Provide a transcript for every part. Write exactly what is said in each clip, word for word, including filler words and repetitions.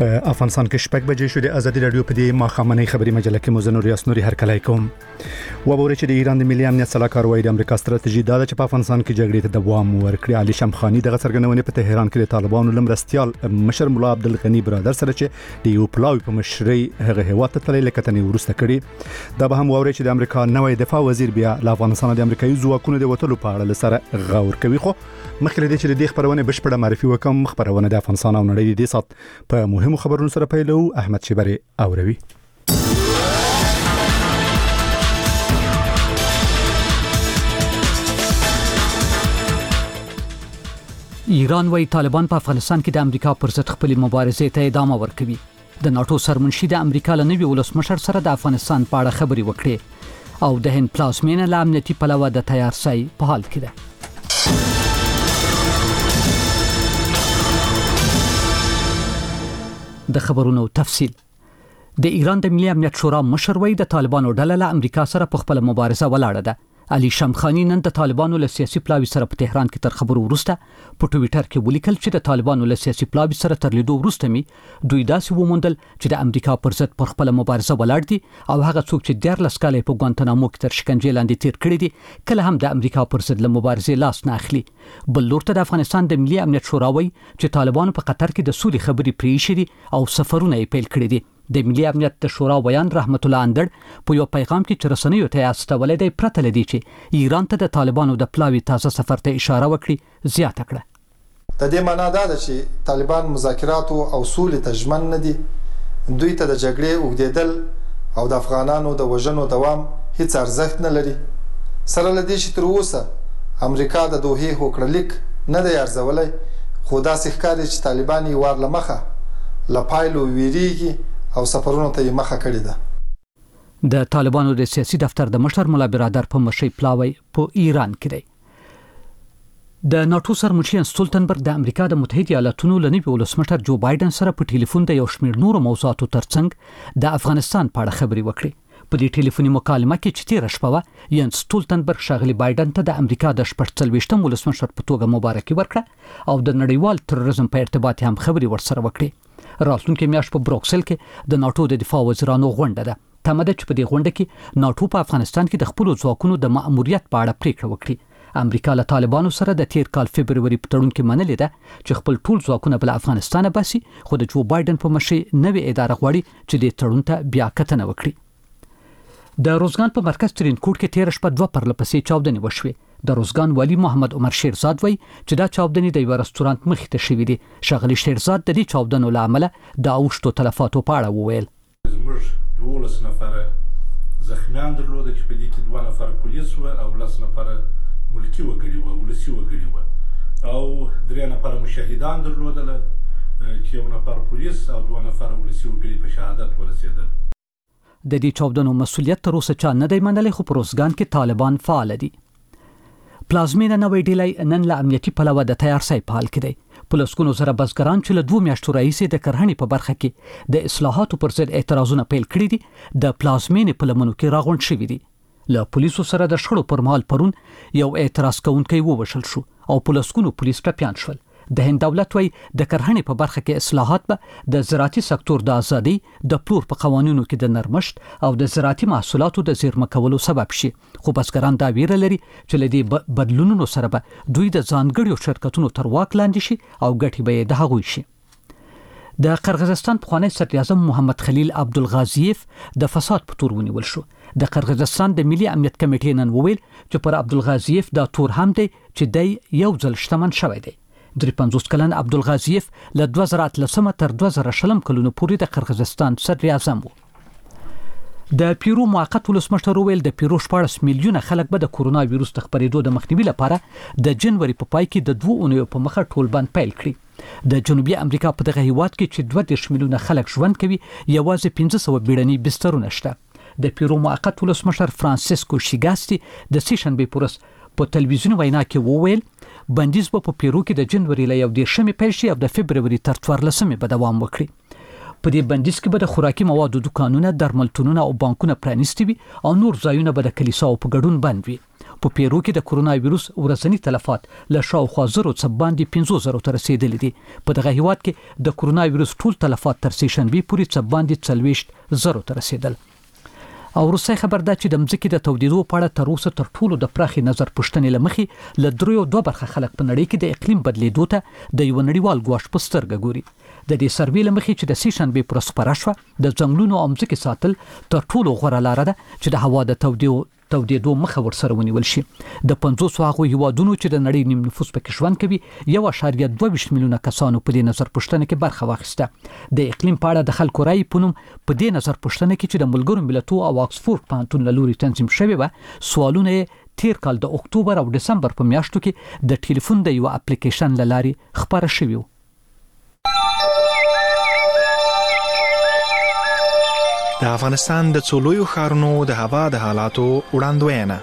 په افغانستان کې شپږ بجې شو. د ازادي رادیو په دې ماښامنۍ خبري مجله کې مزنور یاسنوري هرکلی کوم. وبوري چې د ایران د ملي امنیت صلاحکار وایي د امریکا ستراتیژي دا ده چې په افغانستان کې جګړې ته دوام ورکړي. علي شمخاني دغه څرګندونې په تهران کې د طالبانو لمرستيال مشر مولا عبدالغنی برادر سره چې د یو پلاوی په مشرۍ هغه هیواد ته تللی لکتنې ورسته کړي. دا به هم ووري چې د امریکا نوې دفاع وزیر بیا له افغانستان د امریکایي ځواکونو د وټلو په اړه لسره غور کوي. خو مخکې دې چې د دې خبرونه بشپړه معرفي وکم، خبرونه د افغانستان او نړۍ د سات په مهمو خبرونو سره پیلو. احمد شبری اوروي. ایران وايي طالبان په افغانستان کې د امریکا پر ضد خپل مبارزې ته ادامه ورکوي. د ناتو سرمنشي د امریکا له نوي ولسمشر سره د افغانستان په اړه خبرې وکړې او د هند پلازمینه له امنیتي پلوه د تیارسۍ په حال کې ده. د خبرونو تفصیل. د ایران د ملي امنیت شورا مشر وايي د طالبانو ډله له امریکا سره په خپل مبارزه ولاړه ده. علي شمخاني نن د طالبانو له سیاسي پلاوي سره په تهران کې تر خبرو وروسته په ټوئیټر کې ولیکل چې د طالبانو له سیاسي پلاوي سره تر لیدو وروسته می دوی داسې وموندل چې د امریکا پر ضد پر خپل مبارزه ولاړ دي او هغه څوک چې ډیر لسکاله په ګوانتنامو کې تر شکنجې لاندې تیر کړی دي کله هم د امریکا پر ضد له مبارزې لاس نه اخلي. بل لور ته د افغانستان د ملي امنیت شورا وايي چې طالبانو په قطر کې د سولې خبرې پریښې دي او سفرونه یې پیل کړی دي. د ملي امنیت د شورا ویان رحمت الله اندړ په یو پیغام کې چې رسنیو ته استولې دی پرته لدی چې ایران ته د طالبانو د پلاوی تازه سفر ته اشاره وکړي زیاته کړه. د دې معنا دا ده چې طالبان مذاکرات او سولې ته ژمن نه دي. دوی ته د جګړې اوږدېدل او د افغانانو د وژنو دوام هیڅ ارزښت نه لري. سره لدی چې تر اوسه امریکا د دوحې هوکړلیک نه دی ارزولای، خو دا ښکاري چې طالبان یې وار لمخه لپایلو ویریږي او سفرونو ته یې مخه کړې ده. د طالبانو د سیاسي دفتر د مشر مولا برادر په مشرۍ پلاوی په ایران کې دی. د ناتو سرمنشي سټولتنبرګ د امریکا د متحده ایالاتونو له نوي ولسمشر جو بایدن سره په ټلیفون د یو شمېر نورو موضوعاتو ترڅنګ د افغانستان په اړه خبرې وکړې. په دې ټلیفوني مکالمه کې چې تیر شپه و یان سټولتنبرګ شاغلي بایدن ته د امریکا د شپږ څلوېښتم ولسمشر په توګه مبارکي ورکړه او د نړیوال تروریزم په ارتباط هم خبرې ورسره وکړې. راتلونکي میاشت په بروکسل کې د ناتو د دفاع وزیرانو غونډه ده. تمه ده چې په دې غونډه کې ناتو په افغانستان کې د خپل ځواکونو د مأموریت په اړه پریکړه وکړي. امریکا له طالبانو سره د تیر کال فبرवरी په تړون کې منلې ده چې خپل ټول ځواکونه بل افغانستان باسي، خو د جو بایدن په مشرۍ نوې اداره غواړي چې د تړون ته بیا کتنه وکړي. د روزګان په مرکز ترینکوټ کې تیر شپه دوه پرلپسې چاودنې وشوې. د روزګان والی محمد عمر شیرزاد وایي چې دا چاودنې د یو رستورانت مخې ته شوې دي. شاغلي شیرزاد د دې چاودنو له امله د اوښتو تلفاتو په اړه وویل. زموږ دولس نفره زخمیان درلوده چې په دې کې دوه نفره پولیس وو او لس نفره ملکي وګړي وو، ولسي وګړي وو، او درې نفره مشاهدان درلودل چې یو نفر پولیس او دوه نفره ولسي وګړي په شهادت ورسېدل. د دې چاودنو مسؤلیت تر اوسه چا نه دی منلی، خو په روزګان کې طالبان فعال دي. پلازمینه نوې ډیلی نن له امنیتي پلوه د تیارسۍ په حال کې دی. په لسګونو زره بزګران چې له دوه میاشتو راهیسې د کرهڼې په برخه کې د اصلاحاتو پر ضد اعتراضونه پیل کړي دي د پلازمینې په لمنو کې راغونډ شوي دي. له پولیسو سره د شخړو پر مهال پرون یو اعتراض کوونکی ووژل شو او په لسګونو پولیس ټپیان شول. د هند دولت وايي د کرهڼې په برخه کې اصلاحات به د زراعتي سکتور د ازادي، د پلور په قوانینو کې د نرمښت او د زراعتي محصولاتو د زیرمه کولو سبب شي. خو بزګران دا ویره لري چې له دې بدلونونو سره به دوی د ځانګړو شرکتونو تر واک لاندې شي او ګټې به یې د هغوی شي. د قرغیزستان پخوانی صدر اعظم محمد خلیل عبدالغازیف د فساد په تور ونیول شو. د قرغیزستان د ملي امنیت کمیټې نن وویل چې پر عبدالغازیف دا تور هم دی چې دی یو ځل شتمن شوی دی. درې پنځوس کلن عبدالغازیف له دوه زره اتلسمه تر دوه زره شلم کلونو پورې د قرغیزستان صدر اعظم و. د پیرو موقت ولسمشر وویل د پیرو شپاړس میلیونه خلک به د کورونا ویروس د خپرېدو د مخنیوي لپاره د جنوري په پای کې د دوه اونیو په مخه ټولبند پیل کړي. د جنوبي امریکا په دغه هیواد کې چې دوه دېرش میلیونه خلک ژوند کوي یوازې پنځه سوه بیړني بسترونه شته. د پیرو موقت ولسمشر فرانسیسکو شیګاسټي د سې شنبې په ورځ په تلویزیون وینا کې وویل بندیز به په پیرو کې د جنوري له یو دېرشمې پیل شي او د فبرवरी تر څوارلسمې به دوام وکړي. په دې بندیز کې به د خوراکي موادو دکانونه، درملتونونه او بانکونه پرانیستي وي او نور ځایونه به د کلیساو په ګډون بند وي. په پیرو کې د کرونا وایروس ورځنی تلفات له شاوخوا زرو څخه باندې پنځه زره ته رسیدلي دي. په دغه هیواد کې د کرونا وایروس ټول تلفات تر سه شنبه پورې څخه باندې څلوېښت زره ته رسیدل. او روسي خبر ده چې د مځکې د تودېدو په اړه تر اوسه تر ټولو د پراخي نظر پوښتنې لمخې ل دریو دوه برخه خلک په نړۍ کې د اقلیم بدلیدو ته د یو نړیوال ګواښ په سترګه ګوري. د دې سروې لمخې چې د سه شنبه پر خبره شو د ځنګلونو او مځکې ساتل تر ټولو غوره لار ده چې د هوا د تودېدو تودېدو مخه ورسره ونیول شي. د پنځوس هغو هیوادونو چې د نړۍ نیم نفوس پکې ژوند کوي یو اعشاریه دوه ویشت میلیونه کسانو په دې نظر پوښتنه کې برخه واخیسته. د اقلیم په اړه د خلکو رائے په نوم په دې نظر پوښتنه کې چې د ملګرو ملتونو او آکسفورد پوهنتون له لوري تنظیم شوی و سوالونه تیر کال د اکتوبر او دسمبر په میاشتو کې د ټلیفون د یو اپلیکیشن له لارې خبره شوی و. د افغانستان د څولویو ښارونو د هوا د حالاتو وړاندوینه.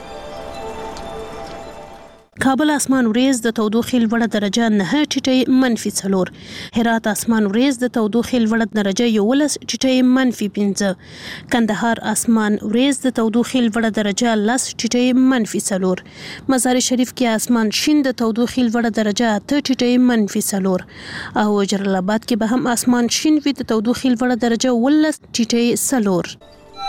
کابل اسمان وریځ د تودوخې لوړه درجه نه ټیټه منفي څلور. هرات اسمان وریځ د تودوخې لوړه درجه یولس ټیټه منفي پنځه. کندهار اسمان وریځ د تودوخې لوړه درجه لس ټیټه منفي څلور. مزار شریف کې اسمان شین د تودوخې لوړه درجه اته ټیټه منفي څلور. او جلال آباد کې به هم اسمان شین وي د تودوخې لوړه درجه ولس ټیټه څلور.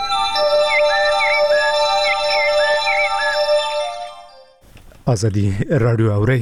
ازادي رادیو اوري.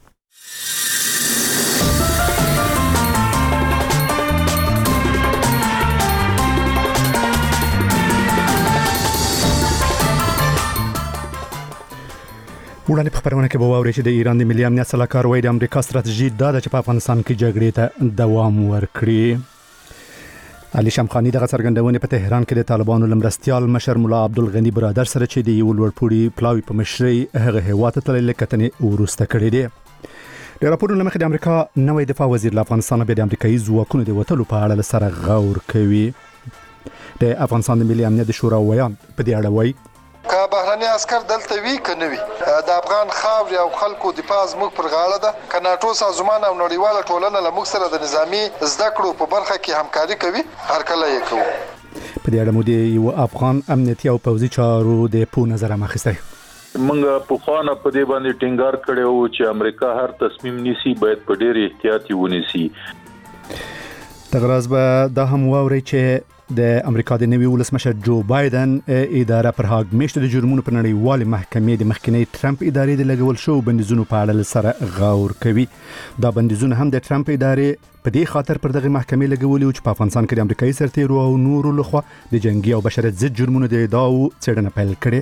وړاندې په خبرونه کې به واورئ چې د ایران د ملي امنیت سلاکار وایي د امریکا ستراتیژي دا ده چې په افغانستان کې جګړې ته دوام ورکړي. علي شمخاني دغه څرګندونې په تهران کې د طالبانو لمرستيال مشر مولا عبدالغني برادر سره چې د یو لوړپوړي پلاوي په مشرۍ هغه هیواد ته تللې کتنې ورسته کړې دي. د راپورونو لمخې د امریکا نوې دفاع وزیر له افغانستان به د امریکایي ځواکونو د وټلو په اړه سره غور کوي. د افغانستان د ملي امنیت شورا ویان په دې اړه وایي که بهرني عسكر دلته وی کنه وی د افغان خاور او خلکو دفاع زموږ پر غاړه ده. کناټو سازمان او نړیواله ټولنه له موږ سره د نظامی زده کړو په برخه کې همکاري کوي. هر کله یې کوو. په دې اړه مو د یو افغان امنیتي او پوځي چارو د پو نظر مخسته. منګه په خوانه په دې باندې ټینګار کړو چې امریکا هر تصمیم نیسي باید په ډېر احتیاط ونیسي. تغراز به دا هم واوري چې د امریکا د نوي ولسمشر جو بایدن اداره پر هاګ میشت د جرمونو په نړیوال محکمې د مخکنی ټرمپ ادارې د لګول شو بندیزونو په اړه سره غور کوي. دا بندیزونه هم د ټرمپ ادارې په دې خاطر پر دغه محکمې لګولي چې په افغانستان کې د امریکایي سرتیرو او نورو لخوا د جنگي او بشریت ضد جرمونو د ادعاو څېړنه پیل کړې.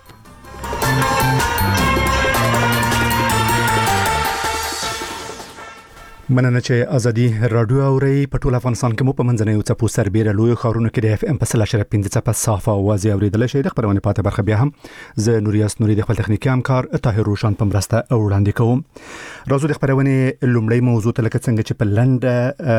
مننه چې ازادي رادیو اوري. په ټول افغانستان کې مو په منځنۍ او څپو سربېره لوی خاورونو کې د اف ام په سل اشاره پنځه څپه صافه आवाज اوریدل شي. د خبرونه پاتې برخه بیا هم زه نوریاس نوري د خپل تخنیکی همکار طاهر روشن په مرسته وړاندې کوم. راځو د خبرونه لومړی موضوع ته لکه څنګه چې په لنډه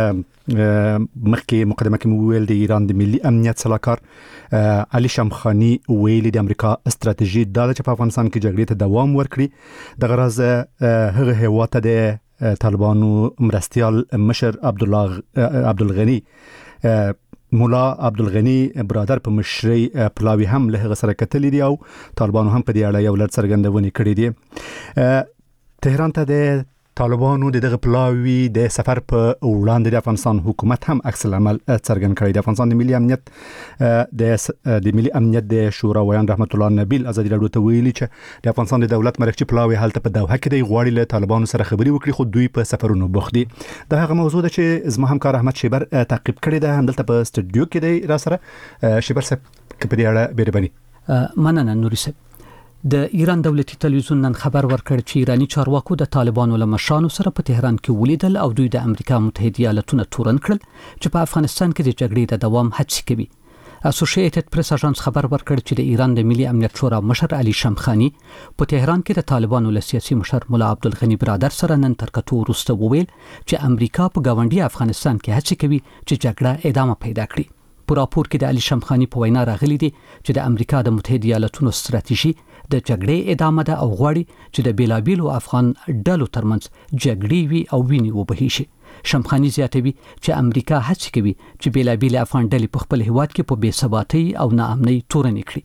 مخکې مقدمه کې مو ویل د ایران د ملي امنیت سلاکار علي شمخاني ویلي د امریکا ستراتیژي دا چې په افغانستان کې جګړې ته دوام ورکړي. د غرض هغه هیواد ته د طالبانو مرستيال مشر عبد الله عبدالغني مولا عبدالغني برادر په مشرۍ پلاوي هم له سره کتلې دي او طالبانو هم په دې اړه یو لړ څرګندونې کړې دي. تهران ته د طالبانو دغه پلاوي د سفر په وړاندې د افغانستان حکومت هم عکس العمل څرګند کړی. د افغانستان د ملي امنیت د د ملي امنیت د شورا ویان رحمت الله نبیل ازادي رادیو ته ویلي چې د افغانستان د دولت مرکزی پلاوي هلته په دوحه کې د غواړي له طالبانو سره خبري وکړي خو دوی په سفرونو بوخت دي. دا هغه موضوع ده چې زما همکار احمد شیبر تعقیب کړی ده. همدلته په استودیو کې دی را سره. شیبر صاحب په دې اړه بیربني. مننه نوري صاحب. د ایران دولتي تلویزیون نن خبر ورکړ چې ایرانی چارواکو د طالبانو له مشرانو سره په تهران کې ولیدل او دوی د امریکا متحده ایالاتونو تورن کړل چې په افغانستان کې د جګړې د دوام هڅې کوي. اسوسییټډ پریس اژانس خبر ورکړ چې د ایران د ملي امنیت شورا مشر علي شمخاني په تهران کې د طالبانو له سیاسي مشر مولا عبدالغني برادر سره نن تر کتو وروسته وویل چې امریکا په ګاونډي افغانستان کې هڅې کوي چې جګړه ادامه پیدا کړي. په راپور کې د علي شمخاني په وینا راغلي دي چې د امریکا د متحده ایالاتونو ستراتیژي د جګړې ادامه ده او غواړي چې د بیلابیلو افغان ډلو ترمنځ جګړې وي او ویني وبهي شي. شمخاني زیاتوي چې امریکا هڅه کوي چې بیلابیل افغان ډلې په خپل هیواد کې په بې ثباتۍ او ناامنۍ تورنې کړي.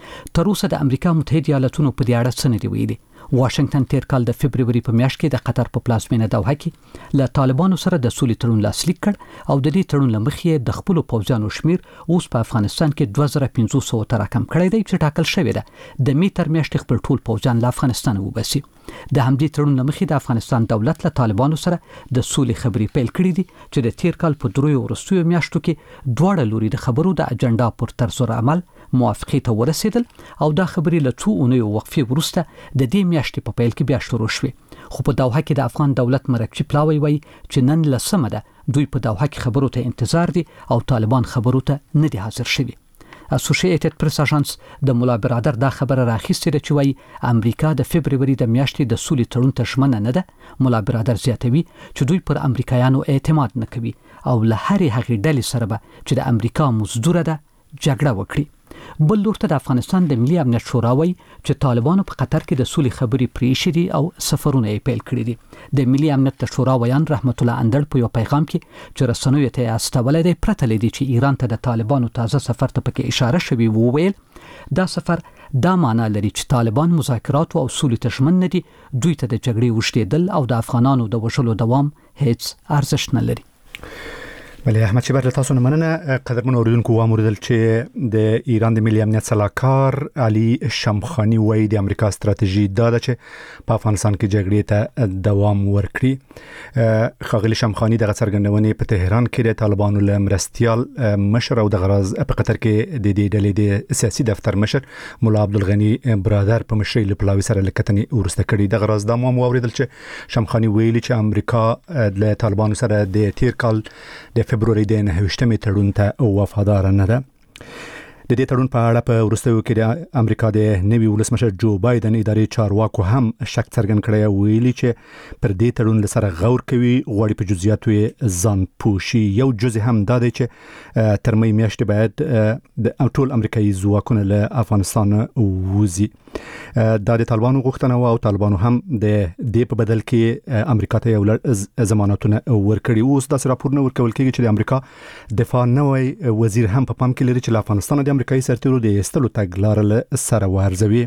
تر اوسه د امریکا متحده ایالاتونو په دې اړه څه نه دی ویلي. واشنگټن تیر کال د فبرवरी په میاشت کې د قطر په پلازمینه دوحه کې له طالبانو سره د سولې تړون لاسلیک کړ او د دې تړون لمخې د خپل پوځیانو شمیر اوس په افغانستان کې دوه زره پنځه سوه ته راکم کړی دی چې ټاکل شوی دی د می تر میاشتې خپل ټول پوځیان له افغانستان وباسي. د همدې تړون لمخې د افغانستان دولت له طالبانو سره د سولې خبرې پیل کړې دي چې د تیر کال په دریو وروستیو میاشتو کې دواړه لوري د خبرو د اجنډا پر طرز عمل موافقه ته ورسېدل او دا خبرې له څو اونیو وقفې وروسته د دې میاشتې په پیل کې بیا شروع شوې. خو په دوحه کې د افغان دولت مرکزی پلاوی وایي چې نن لسمه ده دوی په دوحه کې خبرو ته انتظار دي او طالبان خبرو ته نه دي حاضر شوي. اسوسییټډ پریس اژانس د مولا برادر دا خبره راخیستې ده چې وایي امریکا د فبرवरी د میاشتې د سولې تړون ته ژمنه نه ده. مولا برادر زیاتوي چې دوی پر امریکایانو اعتماد نه کوي او له هرې هغې ډلې سره به چې د امریکا مزدوره ده جګړه وکړي. بل لور ته د افغانستان د ملي امنیت شورا وایي چې طالبانو په قطر کې د سولې خبرې پریښې دي او سفرونه یې پیل کړي دي. د ملي امنیت د شورا ویان رحمت الله اندړ په یو پیغام کې چې رسنیو ته استولې دی پرته لدی چې ایران ته د طالبانو تازه سفر ته پکې اشاره شوی وو ویل دا سفر دا معنی لري چې طالبان مذاکرات او اصول ته ژمن نه دي، دوی ته د جګړې وشتېدل او د افغانانو د وژلو دوام هیڅ ارزښت نه لري. بله احمد شبر له تاسو نه مننه. قدرمن اوریدونکو واوریدل چې د ایران د ملي امنیت سلاکار علي شمخانی وایي د امریکا ستراتیژي دا ده چې په افغانستان کې جګړې ته دوام ورکړي. ښاغلي شمخانی د څرګندونې په تهران کې د طالبانو له مرستیال مشر او د غراز په قطر کې د دې ډلې د سیاسي دفتر مشر مولا عبدالغنی برادر په مشرۍ له پلاوي سره لکتنې ورسته کړي. د غراز د مو اوریدل چې شمخانی ویلي چې امریکا له طالبانو سره د تیر کال د فبرवरी د نهویشتمې تړون ته وفادار نه ده. د دې تړون په اړه په وروستیو کې د امریکا د نوي ولسمشر جو بایدن اداري چارواکو هم شک څرګند کړی، ویلي چې پر دې تړون سره غور کوي، غواړي په جزئیاتو ځان پوښي. یو جزء هم دا دی چې تر مې میاشتې باید د ټول امریکایي ځواکونه له افغانستان ووځي. دا د طالبانو غوښتنه او طالبانو هم د دې په بدل کې امریکا ته یو لړ ضمانتونه ورکړي. اوس داسې راپورونه ورکول کېږي چې د امریکا دفاع نوی وزیر هم په پام کې لري چې له افغانستان د امریکایي سرتیرو د ایستلو تګلاره له سره وارزوي.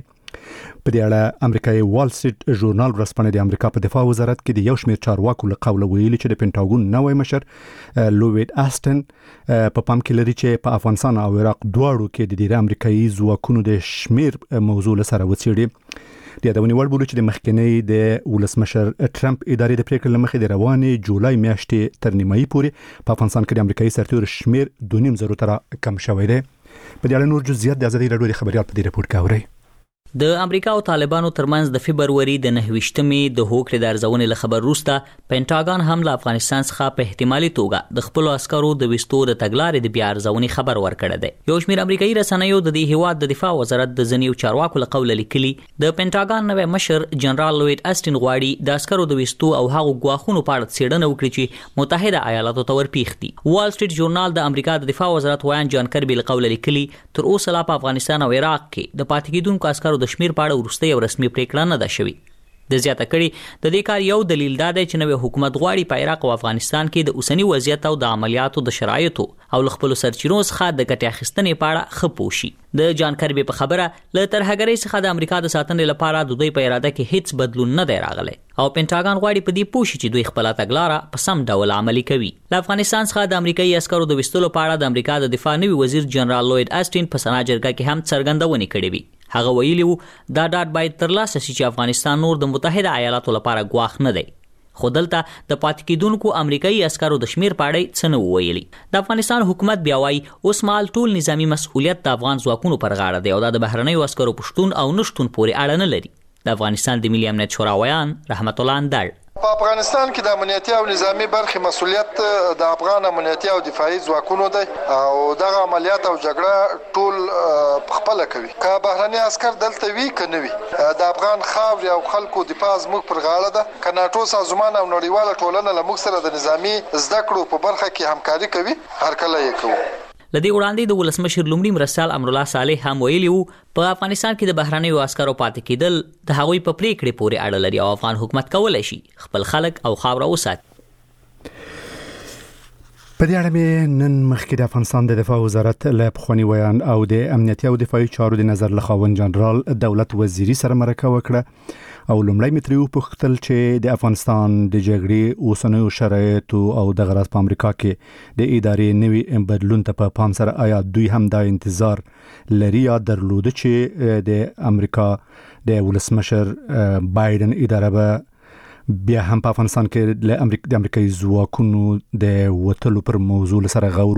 په دې اړه امریکایي وال سټریټ ژورنال ورځپاڼه د امریکا په دفاع وزارت کې د یو شمېر چارواکو له قوله ویلي چې د پینټاګون نوی مشر لوید آستن په پام کې لري چې په افغانستان او عراق دواړو کې د ډیری امریکایي ځواکونو د شمیر موضوع له سره وڅېړي. د یادونې وړ بولي چې د مخکنی د ولسمشر ټرمپ ادارې د پریکړې لمخې د روانې جولای میاشتې تر نیمایي پورې په افغانستان کې د امریکایي سرتیرو شمیر دوه نیم زرو ته کم شوی دی. په دې اړه نور جزئیات د ازادي راډیو د خبريال په دې رپورت کې اورئ. د امریکا او طالبانو ترمنځ د فبرवरी د نهویشتمې د هوکړې د ارزونې له خبر وروسته پینټاګان هم له افغانستان څخه په احتمالي توګه د خپل عسکرو د وستو د تګلارې د بیا ارزونې خبر ورکړی دی. یو شمېر امریکایي رسنیو د دې هیواد د دفاع وزارت د ځینو چارواکو له قوله لیکلي د پینټاګان نوی مشر جنرال لوید آستن غواړي د عسکرو د وستو او هغو ګواښونو په اړه څېړنه وکړي چې متحده ایالاتو ته ورپېښ دي. وال سټریټ ژورنال د امریکا د دفاع وزارت ویان جان کربي له قوله لیکلي تر اوسه لا په افغانستان او عراق کې د پاتې کېدونکو عسکرو د شمیر په اړه یو رسمي پریکړه نه ده شوې. د زیاته کړي د دې کار یو دلیل دا دی چې نوې حکومت غواړي په عراق او افغانستان کې د اوسنی وضعیت او د عملیاتو د شرایطو او خپل سرچینو څخه د ګټې اخیستنې په اړه ښه پوه شي. د جان کربي په خبره له ترهګرۍ څخه د امریکا د ساتنې لپاره د دوی په اراده کې هیڅ بدلون نه دی راغلی او پینټاګان غواړي په دې پوه شي چې دوی خپل تګلاره په سم ډول عملي کوي. له افغانستان څخه د امریکایي عسکرو د وستلو په اړه د امریکا د دفاع نوي وزیر جنرال لوید آستن په سنا جرګه کې هم څرګندونې کړې وي. هغه ویلي وو دا ډاډ باید ترلاسه شي چې افغانستان نور د متحده ایالاتو لپاره ګواښ نه دی. خو دلته د پاتې کېدونکو امریکایي عسکرو د شمیر په اړه څه نه ویلي. د افغانستان حکومت بیا وایي اوس مهال ټول نظامی مسؤلیت د افغان ځواکونو پر غاړه دی او دا د بهرنیو عسکرو پښتون او نشټون پورې اړه نه لري. د افغانستان د ملي امنیت شورا ویان رحمت الله اندړ په افغانستان کې د امنیتي او نظامی برخې مسؤلیت د افغان امنیتي او دفاعي ځواکونو دی او دغه عملیات او جګړه ټول خپل کوي. که بهرني عسكر دلته وی کنه وی د افغان خاورې او خلکو دفاع زموږ پر غاړه ده. که ناټو سازمان او نړیواله ټولنه له موږ سره د نظامی زده کړو په برخه کې همکاري کوي، هر کله یې کوو. لدی وړاندې د ولسمشر لومړي مرستیال امرالله صالح هم ویلي وو په افغانستان کې د بهرنیو عسکرو پاتې کېدل د هغوی په پریکړې پورې اړه لري او افغان حکومت کولی شي خپل خلک او خاوره وساتي. په دې اړه مې نن مخکې د افغانستان د دفاع وزارت له پخوانی ویان او د امنیتي او دفاعي چارو د نظر له خاوند جنرال دولت وزیری سره مرکه وکړه او لومړی متریو پوښتل چې د افغانستان د جګړې اوسنیو شرایطو او د غرض په امریکا کې د ادارې نوي بدلون ته په پام سره آیا دوی هم دا انتظار لري یا درلوده چې د امریکا د ولسمشر بایدن اداره به بیا هم په افغانستان کې له امریکا د امریکایي ځواکونو د وټلو پر موضوع سره غور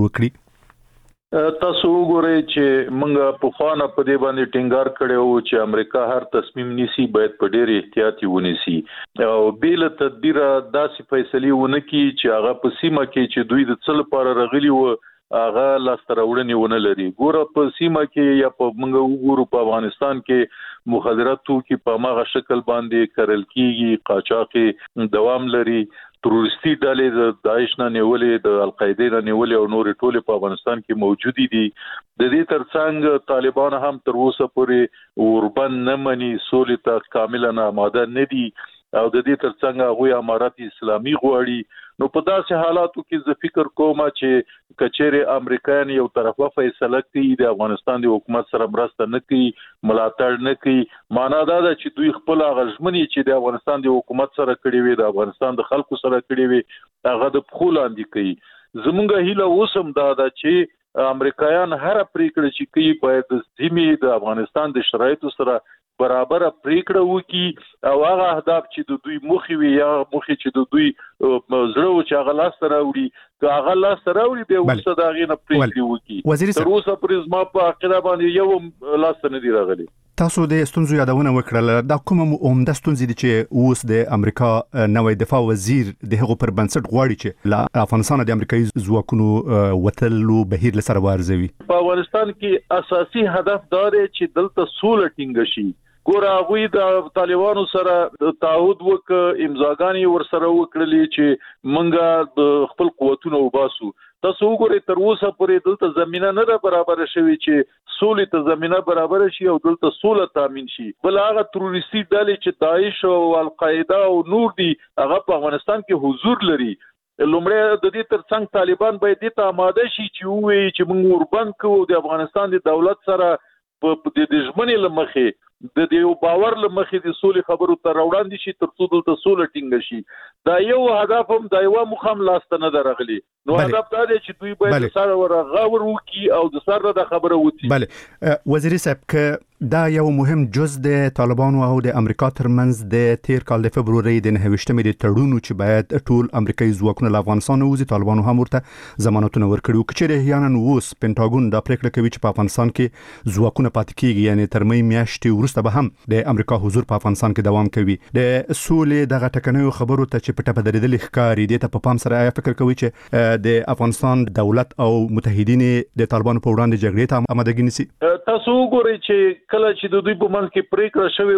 وکړي. تاسو وګورئ چې موږ په خوانه په دې باندې ټینګار کړو چې امریکا هر تصمیم نیسي باید په ډېر احتیاطي ونیسي او بیل تدبیر داسې فیصله ونه کی چې هغه په سیمه کې چې دوی د څل لپاره رغلي و هغه لاستراوړنې ونه لري. ګوره په سیمه کې یا په موږ وګورو په افغانستان کې مخدراتو کې په ماغه شکل باندې کرل کیږي، قاچاقي دوام لري، تروریستي ډلې د داعش نه نیولې، د القاعده نه نیولې او نور ټول په افغانستان کې موجود دي. د دې ترڅنګ طالبان هم تر اوسه پورې اوربن نه مني، سولې ته کاملا آماده نه دي او د دې ترڅنګ هغه امارات اسلامي غواړي. نو په داسې حالاتو کې زه فکر کوم چې کچېره امریکایان یو طرفه فیصله کوي د افغانستان د حکومت سره مرسته نه کوي، ملاتړ نه کوي، معنا دا ده چې دوی خپل غژمنې چې د افغانستان د حکومت سره کړی وي، د افغانستان د خلکو سره کړی وي، هغه د پخو لاندې کوي. زمونږ هیله اوسم دا ده چې امریکایان هر پریکړه چې کوي باید د سیمې د افغانستان د شرایطو سره برابر پریکړه وکړي او هغه اهداف چې د دوی مخې وي یا مخې چې د دوی زړه او چې هغه لاس راوړي که هغه لاس راوړي به وسه دا غینه پریکړه وکړي. تر اوسه پرې زما په عقیده باندې یو لاس نه دی راغلی. تاسو د ستونزو یادونه وکړه، دا کومه عمده ستونزې دي چې اوس د امریکا نوې دفاع وزیر د هغو پر بنسټ غواړي چې له افغانستان د امریکایي ځواکونو وتلو بهیر لسره وارزوي؟ په افغانستان کې اساسي هدف دا دی چې دلته سوله ټینګ شي. ګوره هغوی د طالبانو سره تعهد وک امضاګانې ورسره وکړلې چې منګه د خپل قوتونو وباسو. تاسو وګورئ تر اوسه پورې دلته زمينه نه ده برابر شوې چې سولې ته زمينه برابر شي او دلته سوله تامین شي. بل هغه تروریستي ډلې چې داعش او القاعده او نور دي هغه په افغانستان کې حضور لري. لومړی د دې ترڅنګ طالبان باید دې ته آماده شي چې وایي چې موږ وربند کوو د افغانستان د دولت سره په د دښمنۍ لمخې د دې باور لمخې د سولې خبرو ته راوړاندې شي تر څو دلته سوله ټینګ شي. دا یو هدف هم دا یو مخم لاسته نه درغلي. نو هدف دا دی چې دوی باید سره ورغاور وکي او د سره د خبره وتی. بله وزیر صاحب که دا یو مهم جز د طالبانو او د امریکا ترمنځ د تیر کال د فبروري د نهویشتمې د تړونو چې باید ټول امریکایي ځواکونه له افغانستان وځي، طالبانو هم ورته ضمانتونه ورکړي. که چیرې احیانا اوس پینټاګون دا پریکړه کوي چې په افغانستان کې ځواکونه پاتې کیږي، یعنی تر مې میاشتې وروسته به هم د امریکا حضور په افغانستان کې دوام کوي، د سولې دغه ټکنیو خبرو ته چې پټه بدرېدل ښکاري دې ته په پام سره آیا فکر کوي چې د افغانستان دولت او متحدین د طالبانو په وړاندې جګړې ته آمادګي نیسي؟ تاسو وګورئ چې کله چې د دوی په منځ کې پریکړه شوې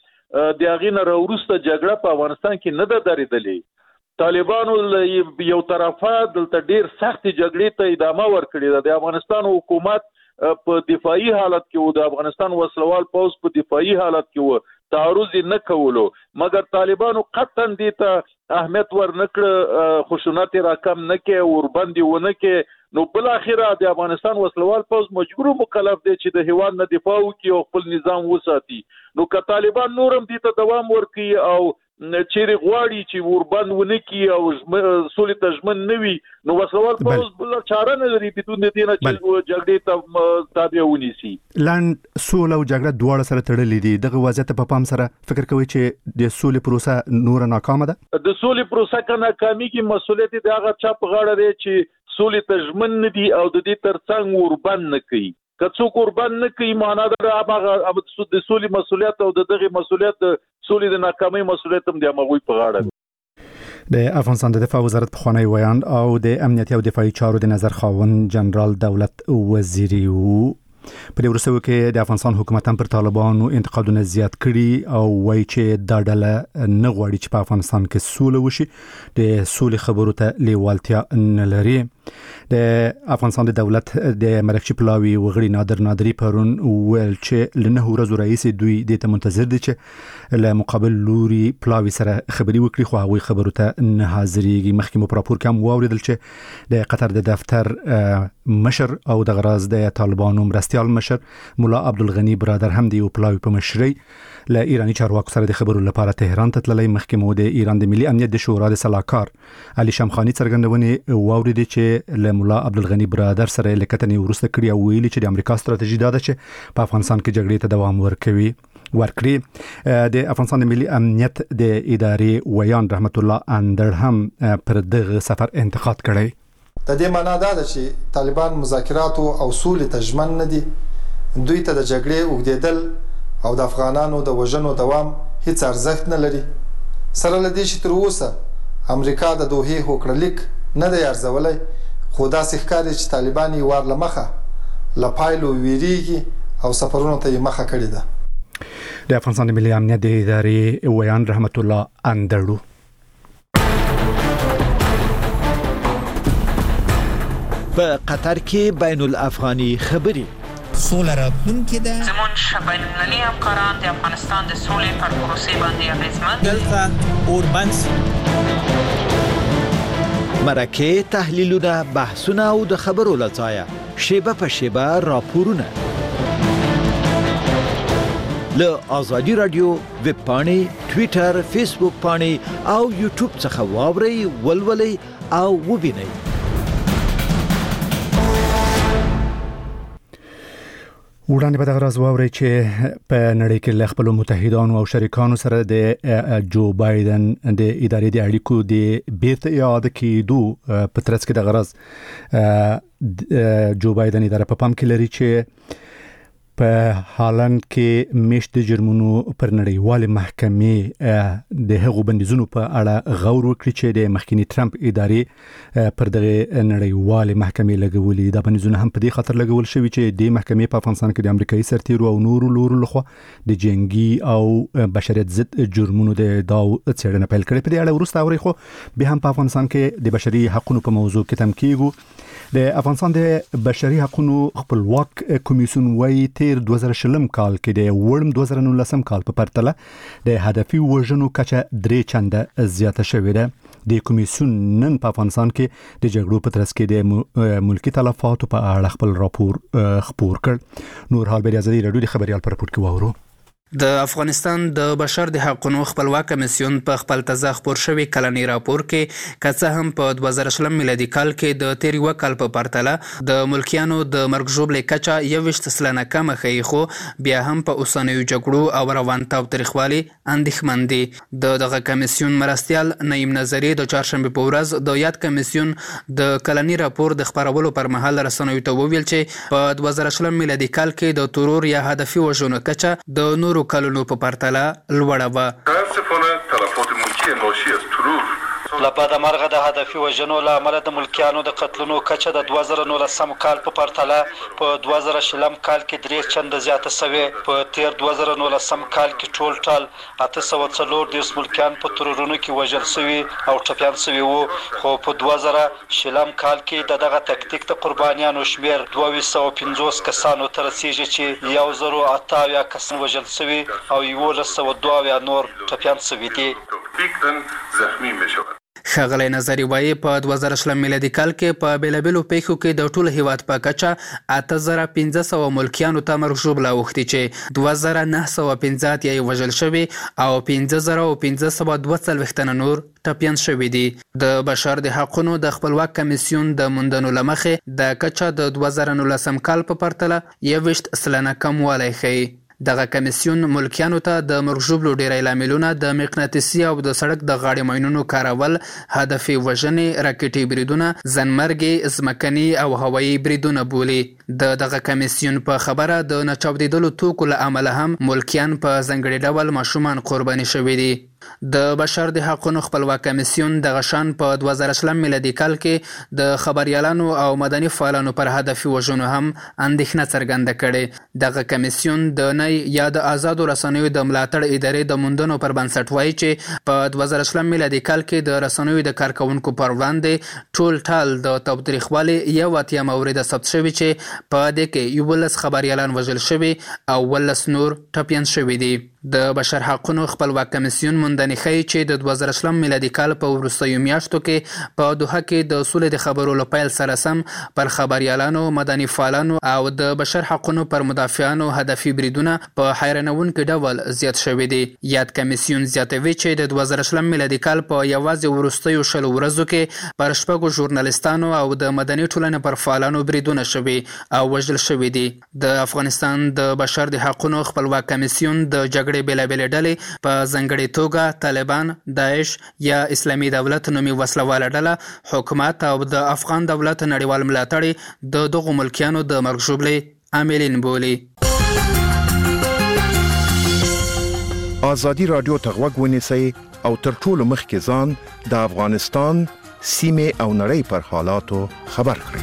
و د هغې نه راوروسته جګړه په افغانستان کې نه ده درېدلې. طالبانو یو طرفه دلته ډېر سختې جګړې ته ادامه ورکړې ده. د افغانستان حکومت په دفاعي حالت کې و، د افغانستان وسلوال پوځ په دفاعي حالت کې و، تعرض نه کولو، مګر طالبانو قطعا دې ته اهمیت ورنکړه، خشونت راکم نه کې، وربند ونه کې. نو بل اخره د افغانستان وسلوال پوځ مجبور مکلف دی چې د هیواد نه دفاع وکړي او خپل نظام وساتي. نو که طالبان نورم دې ته دوام ورکړي او چیرې غواړي چې وربند ونه کړي او سولې ته ژمن نه وي، نو وسلوال پوځ بل چاره نه لري بدون د دې نه چې جګړې ته تابع ونیسي. لاند سوله او جګړه دواړه سره تړلې دي. دغه وضعیت په پام سره فکر کوي چې د سولې پروسه نور ناکامه ده؟ د سولې پروسه که ناکامي کې مسؤلیت د هغه چا په غاړه دی چې سولې ته ژمن نه دي او د دې ترڅنګ وربند نه کوي. که څوک وربند نه کوي معنا دا هغه د سولې مسؤلیت او د دغه مسؤلیت د سولې د ناکامۍ مسؤلیت هم د هغوی په غاړه دی. د افغانستان د دفاع وزارت پخوانی ویان او د امنیتي او دفاعي چارو د نظر خاوند جنرال دولت وزیری وو. په دې وروستیو کې د افغانستان حکومت هم پر طالبانو انتقادونه زیات کړي او وایي چې دا ډله نه غواړي چې په افغانستان کې سوله وشي، د سولې خبرو ته لیوالتیا نه لري. د افغانستان د دولت د مرکزی پلاوی وغړي نادر نادری پرون ویل چې لنه ورځ رئیس دوی د ته منتظر دي چې له مقابل لوري پلاوی سره خبري وکړي خو هغه خبرو ته نه حاضرېږي. مخکې مو پراپور کم واوریدل چې د قطر د دفتر مشر او د غراز د طالبانو مرستيال مشر مولا عبدالغنی برادر هم دی پلاوی په مشرۍ له ایرانی چارواکو سره د خبرو لپاره تهران ته تللی. مخکې مو د ایران د ملي امنیت د شورا د سلاکار علي شمخانی څرګندونې واوریدي چې له مولا عبدالغنی برادر سره لکتنې ورسته کړی او ویلي چې د امریکا ستراتیژي دا ده چې په افغانستان کې جګړې ته دوام ورکوي ورکړي. د افغانستان د ملي امنیت د ادارې ویان رحمت الله اندر هم پر دغه سفر انتقاد کړی. د دې معنا دا ده چې طالبان مذاکرات او سولې ته ژمن نه دي. دوی ته د جګړې اوږدېدل او د افغانانو د وژنو دوام هیڅ ارزښت نه لري. سره لدې چې تر اوسه امریکا د دوحې هوکړلیک نه دی ارزولی، خو داسې ښکاري چې طالبان یې وار له مخه له پایلو ویریږي او سفرونو ته یې مخه کړې ده. د افغانستان د ملي امنیت د ادارې ویان رحمت الله اندړو. په قطر کې بین الافغاني خبري سوله راتلونکې ده. زمون شبین المللي همکاران د افغانستان د سولې پر پروسې باندې اغیزمن دلته اوربنس مرکه تحلیلونه بحثونه او د خبرو لځایه شیبه په شیبه راپورونه له آزادی رادیو ویب پاڼې ټوئیټر فیسبوک پاڼې او یوټیوب څخه واورئ ولولئ او وبینئ. وړاندې به دغه راز واورئ چې په نړۍ کې له خپلو متحدانو او شریکانو سره د جو بایدن د ادارې د اړیکو د بیرته اعاده کېدو په ترڅ کې دغه راز جو بایدن اداره په پام کې لري چې په هالند کې میشت د جرمونو پر نړیوالې محکمې د هغو بندیزونو په اړه غور وکړي چې د مخکینی ټرمپ ادارې پر دغه نړیوالې محکمې لګولي. دا بندیزونه هم په دې خاطر لګول شوي چې د محکمې په افغانستان کې د امریکایي سرتیرو او نورو لورو لخوا د جنگي او بشریت ضد جرمونو د داو څېړنه پیل کړې. په دې اړه وروسته اوري خو به هم په افغانستان کې د بشري حقوقو په موضوع کې تم کېږو. د افغانستان د بشري حقوقو خپلواک کمیسیون وايي تیر دوه زره شلم کال کې د وړم دوه زره نولسم کال په پرتله د هدفي وژنو کچه درې چنده زیاته شوې ده. د کمیسیون نن په افغانستان کې د جګړو په ترڅ کې د ملکی تلفاتو په اړه خپل راپور خپور کړ. نور حال بیا ازادي رادیو د خبريال پر راپور کې وورو. د افغانستان د بشر د حقوقو خپلواک کمیسیون په خپل تازه خپور شوی کلنی راپور کې کڅه هم په دوه زره شلم میلادي کال کې د تیر یو کال په پرتله د ملکیانو د مرګ ژوبلې کچه یوویشت سلنه کم ښیي، خو بیا هم په اوسنیو جګړو او روان تاو تاریخوالي اندېښمن دي. د دغه کمیسیون مرستيال نعیم نظری د چهارشنبه په ورځ د یاد کمیسیون د کلنی راپور د خبرولو پر مهال رسنیو ته وویل چې په دوه زره شلم میلادي کال کې د ترور یا هدفي وژنو کچه د نورو کلونو په پرتله لوړه وه. متاسفانه تلفات ملکی ناشی از ترور لپاره مرغه د هدفي وژنو له امله د ملکیانو د قتلونو کچه د دوه زره نولسم کال په پرتله په دوه زره شلم کال کې درې چنده زیاته شوې. په تیر دوه زره نولسم کال کې ټول ټال اته سوه څلور دېرش ملکیان په ترورونو کې وژل شوي او ټپیان شوي وو، خو په دوه زره شلم کال کې د دغه تکتیک د قربانیانو شمیر دوه ویشت سوه پنځوس کسانو ته رسیږي چې یو زرو اته اویا کسان وژل شوي او یولس سوه دوه اویا نور ټپیان شوي دي. ښاغلی نظري وایي په دوه زره شلم میلادي کال کې په بیلابیلو پیښو کې د ټول هیواد په کچه اته زره پنځه سوه ملکیانو ته مرګ ژوبله اوښتي چې دوه زره نه سوه پنځه اتیا یې وژل شوي او پنځه زره او پنځه سوه دوه څلوېښت تنه نور ټپیان شوي دي. د بشر د حقونو د خپلواک کمیسیون د موندنو له مخې د کچه د دوه زره نولسم کال په پرتله یوویشت سلنه کموالی ښیي. دغه کمیسیون ملکیانو ته د مرګ ژوبلو ډیری لاملونه د مقناطیسي او د سړک د غاړې ماینونو کارول، هدفي وژنې، راکټي بریدونه، ځانمرګي، ځمکني او هوایي بریدونه بولي. د دغه کمیسیون په خبره د نه چاودېدلو توکو له امله هم ملکیان په ځانګړي ډول ماشومان قرباني شوي دي. د بشر د حقوقو خپلواک کمیسیون د غشان په دوه زره شلم میلادي کال کې د خبريالانو او مدني فعالانو پر هدفي وژنو هم اندېښنه څرګنده کړې. دغه کمیسیون د نه یا د آزادو رسنیو د ملاتړ ادارې د موندنو پر بنسټ وایي چې په دوه زره شلم میلادي کال کې د رسنیو د کارکونکو پر وړاندې ټول ټال د تاوتریخوالي یو اتیا مورد ثبت شوی چې په دې کې یولس خبريالان وژل شوي او ولس نور ټپیان شوي دي. د بشر حقوقو خپلواک کمیسیون موندنې ښیي چې د دوه زره شلم میلادي کال په وروستیو میاشتو کې په دوحه کې د سولې د خبرو له پیل سره سم پر خبريالانو، مدني فعالانو او د بشر حقوقو پر مدافعانو هدفي بریدونه په حیرانونکي ډول زیات شوي دي. یاد کمیسیون زیاتوي چې د دوه زره شلم میلادي کال په یوازې وروستیو شلو ورځو کې پر شپږو ژورنالیستانو او د مدني ټولنې پر فعالانو بریدونه شوي او وژل شوي دي. د افغانستان د بشر د حقوقو خپلواک کمیسیون د جګړې بېلابېلې ډلې په ځانګړې توګه طالبان، داعش یا اسلامي دولت نومي وسلواله ډله، حکومت او د افغان دولت نړیوال ملاتړي د دغو ملکیانو د مرګ ژوبلې عاملین بولي. ازادي رادیو ته غوږ ونیسئ او تر ټولو مخکې ځان د افغانستان سیمې او نړۍ پر حالاتو خبر کړئ.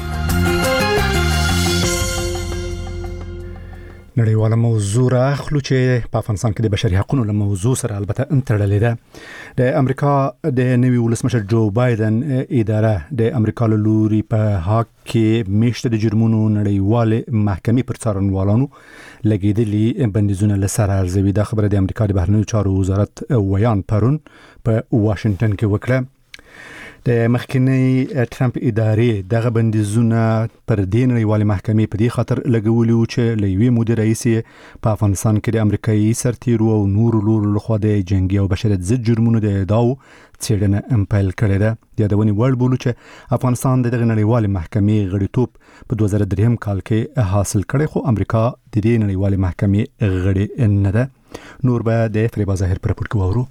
نړیواله موضوع راخلو چې په افغانستان کې د بشري حقوقو له موضوع سره البته انتړلې ده. د امریکا د نوي ولسمشر جو بایدن اداره د امریکا له لوري په هاګ کې میشته د جرمونو نړیواله محکمې پر څارنوالانو لګیدلي بندیزونه له سره ارزوي. دا خبره د امریکا د بهرنیو چارو وزارت ویان پرون په واشنگټن کې وکړه. د مخکنی ټرمپ ادارې دغه بندیزونه پر دې نړیوالې محکمې په دې خاطر لګولي و چې له یوې مودې راهیسې په افغانستان کې د امریکایي سرتیرو او نورو لورو لخوا د جنګي او بشریت ضد جرمونو د ادعاو څېړنه امپایل کړې ده. د یادونې وړ بولو چې افغانستان د دغه نړیوالې محکمې غړیتوب په دوه زره درې کال کې حاصل کړی، خو امریکا د دې نړیوالې محکمې غړی نه ده. نور به د فریبا ظاهر پر راپور کې واورو.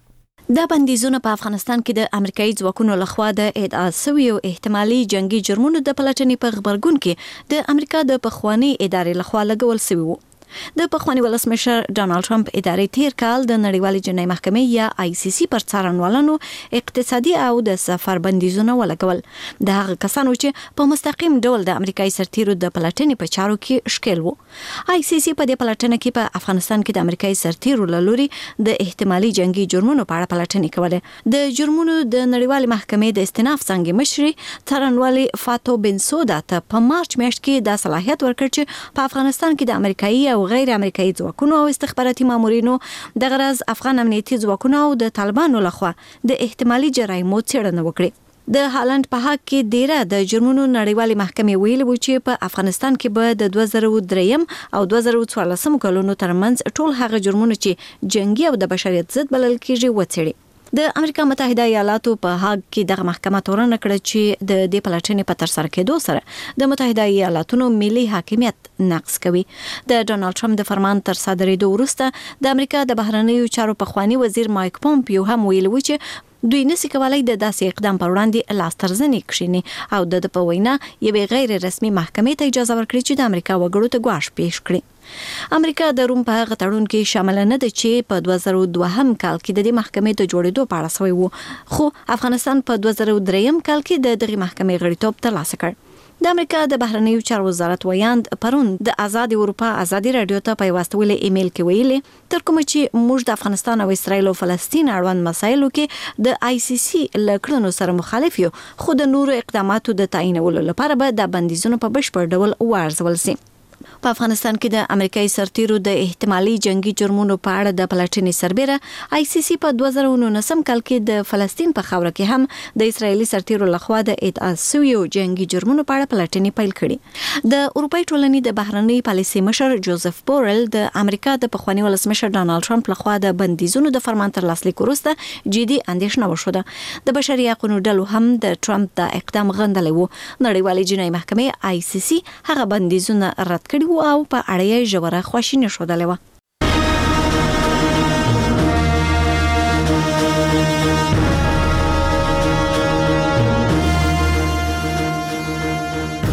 دا بندیزونه په افغانستان کې د امریکایي ځواکونو لخوا د ادعا شویو احتمالي جنگي جرمونو د پلټنې په خبرګون کې د امریکا د پخوانی ادارې لخوا لګول شوی وو. د پخوانی ولسمشر ډانلډ ټرمپ ادارې تیر کال د نړیوالې جنایي محکمې یا آی سی سی پر څارنوالانو اقتصادي او د سفر بندیزونه ولګول. د هغه کسانو چې په مستقیم ډول د امریکایي سرتیرو د پلټنې په چارو کې شکل وو. آی سی سی په دې پلټنه کې په افغانستان کې د امریکایي سرتیرو له لوري د احتمالي جنگي جرمونو په اړه پلټنې کوله. د جرمونو د نړیوالې محکمې د استئناف څنګه مشري څارنوالي فاتو بنسودا ته په مارچ میاشت کې د صلاحیت ورکړ چې په افغانستان کې د امریکایي او غیر امریکایي ځواکونو او استخباراتي مامورینو د غرض افغان امنیتي ځواکونو او د طالبانو لخوا د احتمالي جرایمو څېړنه وکړي. د هالند په حق کې ډیره د جرمونو نړیوالې محکمې ویلي و چې په افغانستان کې به د دوه زره درې او دوه زره څوارلس کلونو ترمنځ ټول هغه جرمونه چې جنگي او د بشریت ضد بلل کېږي وڅېړي. د امریکا متحده ایالاتو په هاګ کې دغه محکمه تورن کړ چې د دې پلټنې په تر سره کېدو سره د متحده ایالاتو ملي حاکمیت نقض کوي. د ډانلډ ټرمپ د فرمان تر صادرېدو وروسته د امریکا د بهرنیو چارو پخوانی وزیر مایک پومپیو هم ویلي و چې دوی نسی کولای د داسې اقدام پر وړاندې لاس ترزنې کړي او د په وینا یوې غیر رسمي محکمې ته اجازه ورکړي چې د امریکا وګړو ته ګواښ پیښ کړي. امریکا د روم په هغه تړون کې شامل نه ده چې په دوه زره دوه کال کې د دې محکمې ته جوړېدو په اړه شوی وو، خو افغانستان په دوه زره درې کال کې د دغه محکمې غړیتوب ترلاسه کړ. د امریکا د بهرنیو چارو وزارت ویاند پرون د آزاد اروپا ازادي رادیو ته په واسطه ایمیل کې ویلي تر کوم چې موږ د افغانستان او اسرایل او فلسطین اړوند مسایلو کې د آی سی سی لکړنو سره مخالف یو، خو د نورو اقداماتو د تعینولو لپاره به د بندیزونو په بشپړ ډول وارزول شي. په افغانستان کې د امریکایي سرتیرو د احتمالي جنگي جرمونو په اړه د پلټنې سربېره آی سی سی په دوه زره نولس کال کې د فلسطین په خاوره کې هم د اسرایلی سرتیرو لخوا د ادعا شویو جنگي جرمونو په اړه پلټنې پیل کړې. د اروپای ټولنې د بهرنی پالیسي مشر جوزف بورل د امریکا د پخوانی ولسمشر ډانلډ ټرمپ لخوا د بندیزونو د فرمان تر لاسلیک وروسته جدي اندېښنه وشوه. د بشري حقوقو ډلو هم د ټرمپ د اقدام غندلی وو. نړیوالې جنایي محکمې آی سی سی هغه بندیزونه رد کړي او په اړه یې ژوره خواشیني ښودلې وه.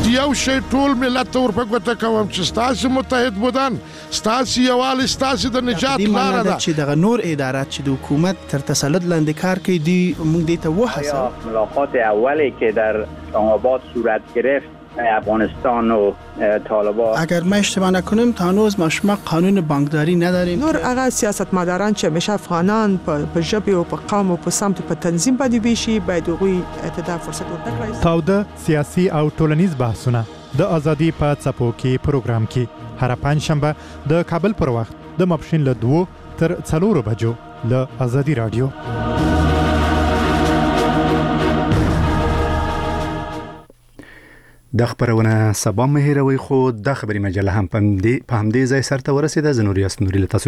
یو شی ټول ملت ته ورپګوته کوم چې ستاسو متحد بودن ستاسو یوال ستاسو د نجات لار ده چې دغه نور ادارات چې د حکومت تر تسلط لاندې کار کوي دی موږ دې ته وحسه ملاقات اولی که در اسلام آباد صورت گرفت افغانستان و طالبان اگر ما اشتباه نکنیم تا هنوز ما شما قانون بانکداری نداریم نور هغه سیاستمداران چې همیشه افغانان په ژبه او په قوم او په سمت په تنظیم باندې ویشي باید هغوی ته فرصت ورکړي. تاوده سیاسي او ټولنیز بحثونه د ازادي په څپو کې پروګرام کې هر پنځ شنبه د کابل پر وخت د ماپښین له دوه تر څلورو بجو له ازادي رادیو. د خبرونه سبا مهیروي خو د خبري مجله هم په همدې ځای سره ورسېده. زنوریاس نوري له تاسو